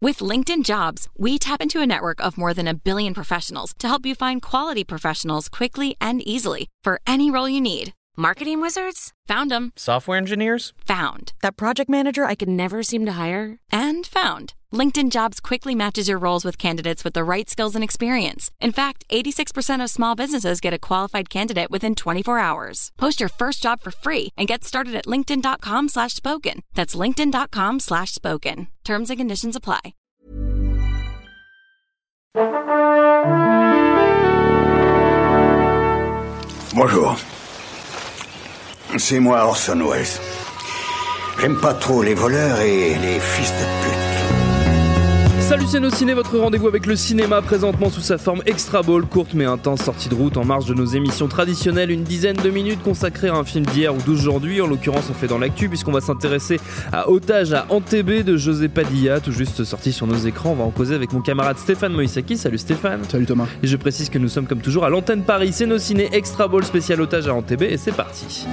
With LinkedIn Jobs, we tap into a network of more than 1 billion professionals to help you find quality professionals quickly and easily for any role you need. Marketing wizards? Found them. Software engineers? Found. That project manager I could never seem to hire? And found. LinkedIn Jobs quickly matches your roles with candidates with the right skills and experience. In fact, 86% of small businesses get a qualified candidate within 24 hours. Post your first job for free and get started at linkedin.com/spoken. That's linkedin.com/spoken. Terms and conditions apply. Bonjour. C'est moi Orson Welles. J'aime pas trop les voleurs et les fils de pute. Salut, c'est Nos Ciné, votre rendez-vous avec le cinéma, présentement sous sa forme Extra Ball, courte mais intense sortie de route en marge de nos émissions traditionnelles, une dizaine de minutes consacrées à un film d'hier ou d'aujourd'hui. En l'occurrence, on fait dans l'actu puisqu'on va s'intéresser à Otage à Antebé de José Padilla, tout juste sorti sur nos écrans. On va en causer avec mon camarade Stéphane Moïsaki. Salut Stéphane. Salut Thomas. Et je précise que nous sommes comme toujours à l'antenne Paris. C'est Nos Ciné Extra Ball spécial Otage à Antebé et c'est parti.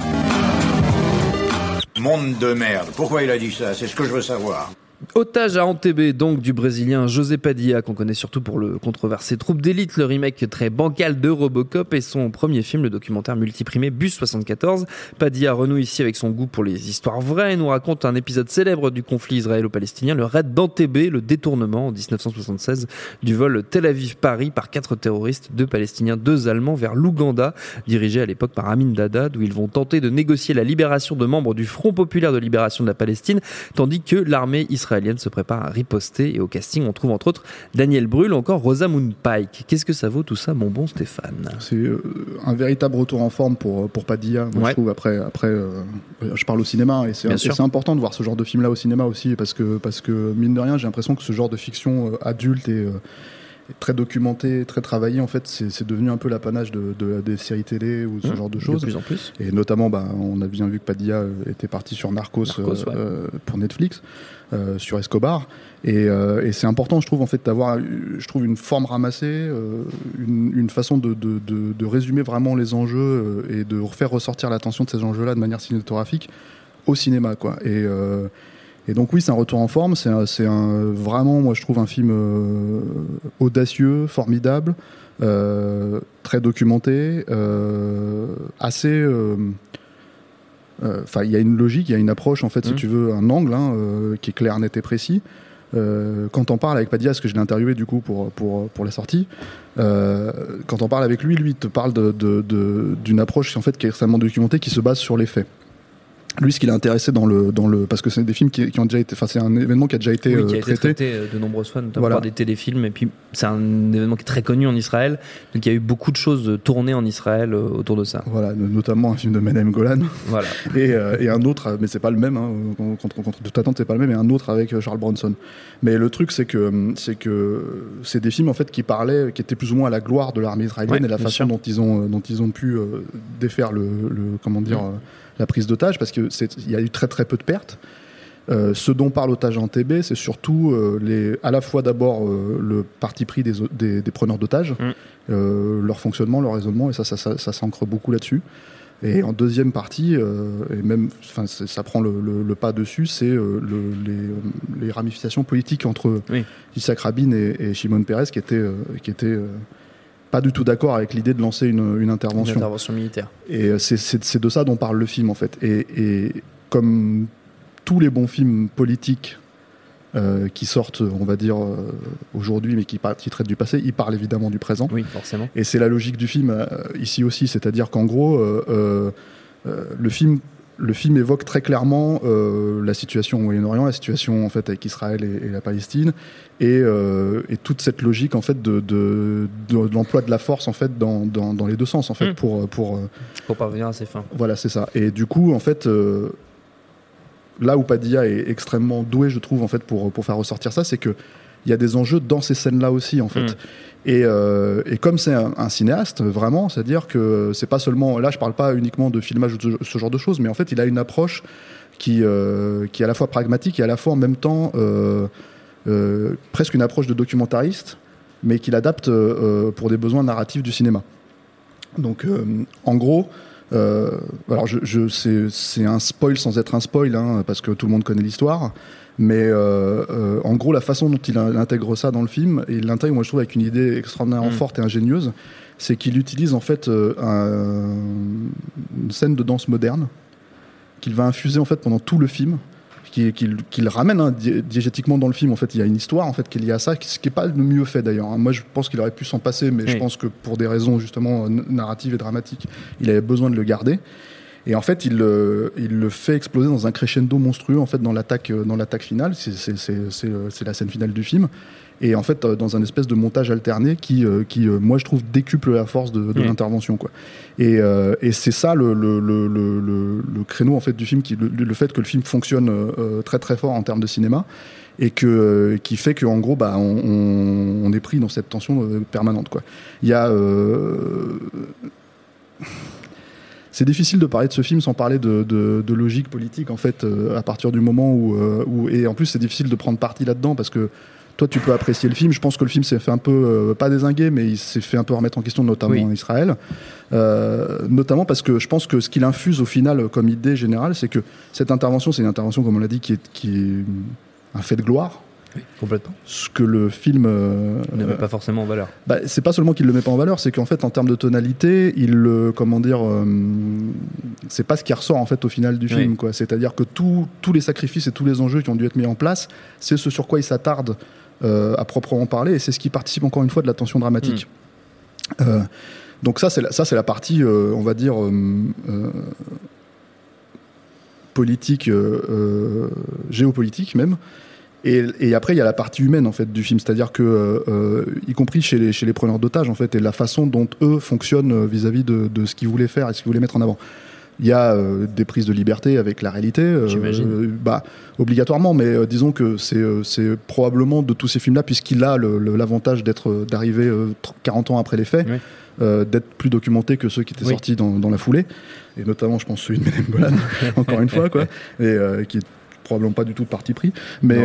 Monde de merde. Pourquoi il a dit ça? C'est ce que je veux savoir. Otage à Antebé, donc du brésilien José Padilla, qu'on connaît surtout pour le controversé Troupe d'élite, le remake très bancal de Robocop et son premier film, le documentaire multiprimé Bus 74. Padilla renoue ici avec son goût pour les histoires vraies et nous raconte un épisode célèbre du conflit israélo-palestinien, le raid d'Antebé, le détournement en 1976 du vol Tel Aviv-Paris par 4 terroristes, 2 Palestiniens, 2 Allemands vers l'Ouganda, dirigé à l'époque par Amin Dada, où ils vont tenter de négocier la libération de membres du Front populaire de libération de la Palestine, tandis que l'armée israélienne se prépare à riposter. Et au casting, on trouve entre autres Daniel Brühl, encore Rosamund Pike. Qu'est-ce que ça vaut tout ça, mon bon Stéphane? C'est un véritable retour en forme pour Padilla. Moi, je trouve après je parle au cinéma et c'est important de voir ce genre de film-là au cinéma aussi parce que mine de rien, j'ai l'impression que ce genre de fiction adulte et très documenté, très travaillé, en fait, c'est devenu un peu l'apanage des séries télé ou ce genre de choses. De plus en plus. Et notamment, on a bien vu que Padilla était parti sur Narcos pour Netflix, sur Escobar. Et c'est important, je trouve, en fait, d'avoir, une forme ramassée, une façon de résumer vraiment les enjeux et de faire ressortir l'attention de ces enjeux-là de manière cinématographique au cinéma, quoi. Et donc oui, c'est un retour en forme, c'est vraiment, moi je trouve, un film audacieux, formidable, très documenté, assez... il y a une logique, il y a une approche, en fait, si tu veux, un angle qui est clair, net et précis. Quand on parle avec Padilla, parce que je l'ai interviewé du coup pour la sortie, quand on parle avec lui il te parle d'une approche en fait, qui est extrêmement documentée, qui se base sur les faits. Lui, ce qui l'a intéressé dans le parce que c'est des films qui ont déjà été, c'est un événement qui a déjà été qui a été traité de nombreuses fois, notamment par des téléfilms, et puis c'est un événement qui est très connu en Israël, donc il y a eu beaucoup de choses tournées en Israël autour de ça. Voilà, notamment un film de Menahem Golan. Voilà. et un autre, mais c'est pas le même, contre toute attente, c'est pas le même, et un autre avec Charles Bronson. Mais le truc, c'est que c'est des films en fait qui étaient plus ou moins à la gloire de l'armée israélienne et la façon dont ils ont pu défaire la prise d'otage, parce qu'il y a eu très très peu de pertes. Ce dont parle Otage à Antebé, c'est surtout à la fois d'abord le parti pris des preneurs d'otages, leur fonctionnement, leur raisonnement, et ça s'ancre beaucoup là-dessus. Et en deuxième partie, et même, ça prend le pas dessus, c'est les ramifications politiques entre Yitzhak Rabin et Shimon Peres, qui étaient pas du tout d'accord avec l'idée de lancer une intervention. Une intervention militaire. Et c'est de ça dont parle le film, en fait. Et comme tous les bons films politiques qui sortent, on va dire, aujourd'hui, mais qui traitent du passé, ils parlent évidemment du présent. Oui, forcément. Et c'est la logique du film ici aussi, c'est-à-dire qu'en gros, le film évoque très clairement la situation au Moyen-Orient, la situation en fait avec Israël et la Palestine, et toute cette logique en fait de l'emploi de la force en fait dans les deux sens en fait pour parvenir à ses fins. Voilà, c'est ça. Et du coup en fait là où Padilla est extrêmement doué, je trouve, en fait, pour faire ressortir ça, c'est que il y a des enjeux dans ces scènes-là aussi, en fait. Et comme c'est un cinéaste, vraiment, c'est-à-dire que c'est pas seulement... Là, je parle pas uniquement de filmage ou de ce genre de choses, mais en fait, il a une approche qui est à la fois pragmatique et à la fois, en même temps, presque une approche de documentariste, mais qu'il adapte pour des besoins narratifs du cinéma. Donc, en gros... Alors c'est un spoil sans être un spoil, hein, parce que tout le monde connaît l'histoire. Mais en gros, la façon dont il intègre ça dans le film, et il l'intègre, moi je trouve, avec une idée extraordinairement forte et ingénieuse, c'est qu'il utilise en fait une scène de danse moderne qu'il va infuser en fait pendant tout le film, qu'il ramène diégétiquement dans le film. En fait, il y a une histoire en fait qui est liée à ça, ce qui n'est pas le mieux fait d'ailleurs. Moi, je pense qu'il aurait pu s'en passer, mais je pense que pour des raisons justement narratives et dramatiques, il avait besoin de le garder. Et en fait, il le fait exploser dans un crescendo monstrueux en fait dans l'attaque finale. C'est la scène finale du film. Et en fait, dans un espèce de montage alterné qui moi, je trouve, décuple la force de l'intervention, quoi. Et c'est ça le créneau en fait du film, le fait que le film fonctionne très très fort en termes de cinéma, et qui fait que en gros, on est pris dans cette tension permanente, quoi. Il y a c'est difficile de parler de ce film sans parler de logique politique, en fait, à partir du moment où et en plus c'est difficile de prendre parti là-dedans, parce que toi tu peux apprécier le film. Je pense que le film s'est fait un peu pas dézinguer, mais il s'est fait un peu remettre en question, notamment en Israël, notamment parce que je pense que ce qu'il infuse au final comme idée générale, c'est que cette intervention, c'est une intervention, comme on l'a dit, qui est un fait de gloire. Oui, complètement. Ce que le film ne met pas forcément en valeur. C'est pas seulement qu'il le met pas en valeur, c'est qu'en fait, en termes de tonalité, c'est pas ce qui ressort en fait au final du film, quoi. C'est-à-dire que tous les sacrifices et tous les enjeux qui ont dû être mis en place, c'est ce sur quoi il s'attarde à proprement parler, et c'est ce qui participe encore une fois de la tension dramatique. Donc ça, c'est la partie, on va dire, politique, géopolitique même. Et après, il y a la partie humaine en fait du film, c'est-à-dire que, y compris chez les preneurs d'otages en fait, et la façon dont eux fonctionnent vis-à-vis de ce qu'ils voulaient faire et ce qu'ils voulaient mettre en avant. Il y a des prises de liberté avec la réalité, obligatoirement, mais disons que c'est probablement de tous ces films-là, puisqu'il a l'avantage d'arriver 40 ans après les faits, d'être plus documenté que ceux qui étaient sortis dans la foulée, et notamment, je pense, celui de Menem Golan, encore une fois, quoi, et qui est probablement pas du tout de parti pris, mais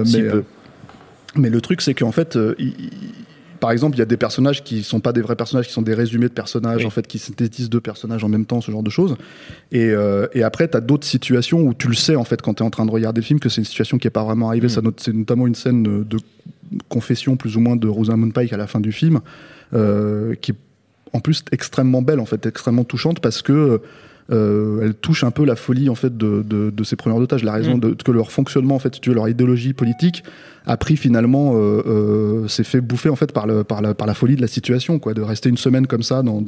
le truc, c'est qu'en fait, par exemple, il y a des personnages qui sont pas des vrais personnages, qui sont des résumés de personnages, en fait, qui synthétisent deux personnages en même temps, ce genre de choses. Et après, t'as d'autres situations où tu le sais, en fait, quand t'es en train de regarder le film, que c'est une situation qui est pas vraiment arrivée. C'est notamment une scène de confession, plus ou moins, de Rosamund Pike à la fin du film, qui est en plus extrêmement belle, en fait, extrêmement touchante, parce que elle touche un peu la folie en fait de ces preneurs d'otages, la raison que leur fonctionnement, en fait, si tu veux, leur idéologie politique a pris finalement s'est fait bouffer en fait par la folie de la situation, quoi, de rester une semaine comme ça dans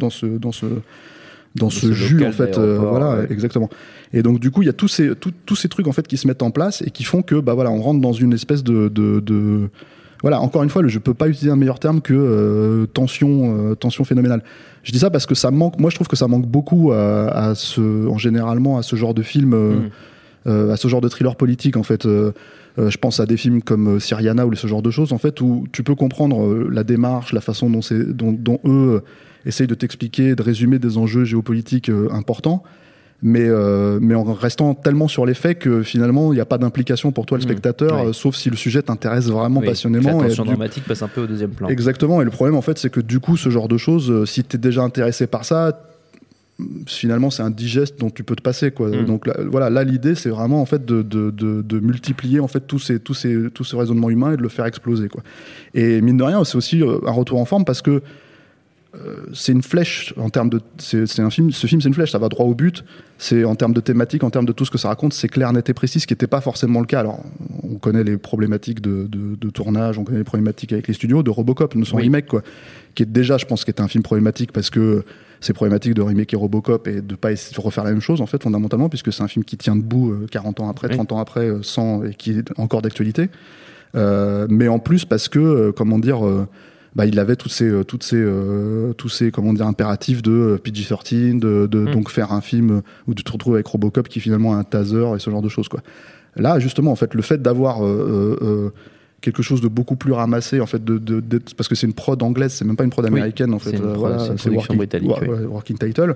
ce jus, en fait, exactement. Et donc du coup il y a tous ces trucs en fait qui se mettent en place et qui font que on rentre dans une espèce de voilà, encore une fois, je peux pas utiliser un meilleur terme que tension phénoménale. Je dis ça parce que ça manque. Moi, je trouve que ça manque beaucoup à ce genre de film, à ce genre de thriller politique, en fait. Je pense à des films comme Syriana ou ce genre de choses, en fait, où tu peux comprendre la démarche, la façon dont eux essayent de t'expliquer, de résumer des enjeux géopolitiques importants. Mais en restant tellement sur les faits que finalement il n'y a pas d'implication pour toi le spectateur, sauf si le sujet t'intéresse vraiment passionnément. La tension dramatique passe un peu au deuxième plan. Exactement, et le problème en fait c'est que du coup ce genre de choses, si t'es déjà intéressé par ça, finalement c'est un digeste dont tu peux te passer, quoi. Donc là l'idée c'est vraiment en fait de multiplier en fait tous ces raisonnements humains et de le faire exploser, quoi. Et mine de rien c'est aussi un retour en forme, parce que c'est une flèche en termes de. Ce film, c'est une flèche, ça va droit au but. C'est en termes de thématique, en termes de tout ce que ça raconte, c'est clair, net et précis, ce qui n'était pas forcément le cas. Alors, on connaît les problématiques de tournage, on connaît les problématiques avec les studios, de Robocop, son remake, quoi, qui est déjà, je pense, qui est un film problématique, parce que c'est problématique de remaker Robocop et de pas essayer de refaire la même chose, en fait, fondamentalement, puisque c'est un film qui tient debout 40 ans après, 30 ans après, et qui est encore d'actualité. Mais en plus, parce que, il avait tous ces comment dire, impératifs de PG-13, donc faire un film où tu te retrouves avec Robocop qui finalement a un taser et ce genre de choses, quoi. Là, justement, en fait, le fait d'avoir quelque chose de beaucoup plus ramassé, en fait, parce que c'est une prod anglaise, c'est même pas une prod américaine, en fait. C'est une britannique. Working title.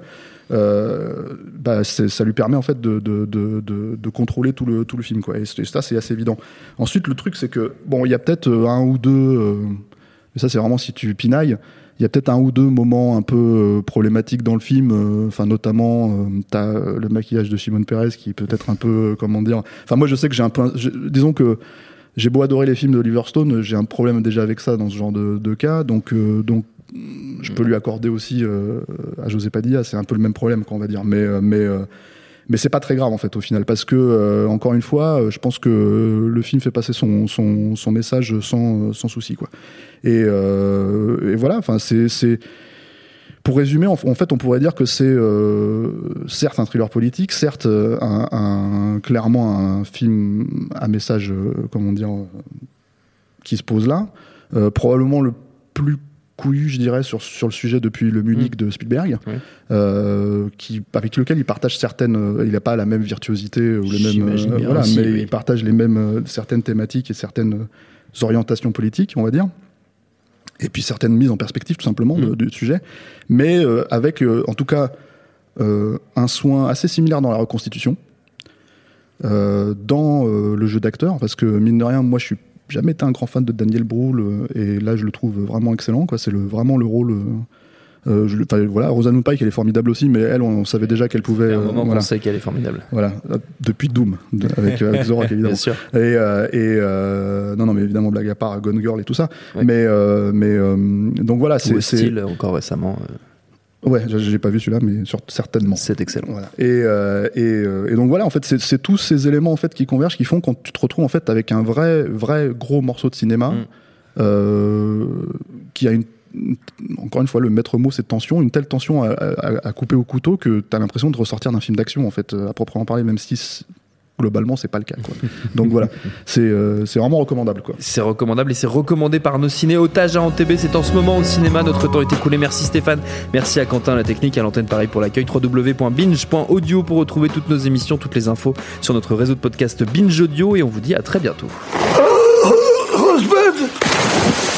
Ça lui permet en fait de contrôler tout le film, quoi. Et ça, c'est assez évident. Ensuite, le truc, c'est que il y a peut-être un ou deux. Mais ça, c'est vraiment si tu pinailles. y a peut-être un ou deux moments un peu problématiques dans le film. Enfin, notamment, t'as le maquillage de Shimon Peres qui est peut-être un peu, comment dire. Enfin, moi, je sais que j'ai un peu, disons que j'ai beau adorer les films d'Oliver Stone, j'ai un problème déjà avec ça dans ce genre de cas. Donc, je peux lui accorder aussi à José Padilla, c'est un peu le même problème, on va dire. Mais c'est pas très grave en fait au final, parce que encore une fois, je pense que le film fait passer son message sans souci, quoi. Et voilà, enfin c'est pour résumer, en fait, on pourrait dire que c'est certes un thriller politique, certes clairement un film à message, comment dire, qui se pose là, probablement le plus couillu, je dirais, sur le sujet depuis le Munich de Spielberg, avec lequel il partage certaines, il n'a pas la même virtuosité ou les mêmes, voilà, aussi, mais il partage les mêmes certaines thématiques et certaines orientations politiques, on va dire. Et puis certaines mises en perspective tout simplement du sujet, mais avec en tout cas un soin assez similaire dans la reconstitution, dans le jeu d'acteur, parce que mine de rien, moi je suis jamais été un grand fan de Daniel Brühl, et là je le trouve vraiment excellent, quoi. C'est vraiment le rôle. Voilà, Rosamund Pike, elle est formidable aussi, mais elle, on savait déjà qu'elle pouvait. Un moment qu'on sait qu'elle est formidable. Voilà, depuis Doom, avec Zorak évidemment. Bien sûr. Non, mais évidemment blague à part, Gone Girl et tout ça. Ouais. Mais donc voilà, c'est style encore récemment. Ouais, j'ai pas vu celui-là, mais certainement. C'est excellent. Voilà. Et donc voilà, en fait, c'est tous ces éléments en fait qui convergent, qui font quand tu te retrouves en fait avec un vrai gros morceau de cinéma qui a encore une fois, le maître mot, c'est tension, une telle tension à couper au couteau que t'as l'impression de ressortir d'un film d'action en fait, à proprement parler, même si globalement c'est pas le cas, quoi. Donc voilà, c'est vraiment recommandable, quoi. C'est recommandable et c'est recommandé par nos ciné. Otage à Antebé, c'est en ce moment au cinéma. Notre temps est écoulé. Merci Stéphane, merci à Quentin la technique, à l'antenne pareil pour l'accueil. www.binge.audio pour retrouver toutes nos émissions, toutes les infos sur notre réseau de podcast Binge Audio, et on vous dit à très bientôt. Rosebud.